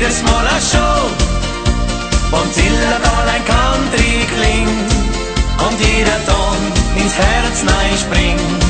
jedes Mal eine Show, wenn Zillertal ein Country klingt und jeder Ton ins Herz neu springt.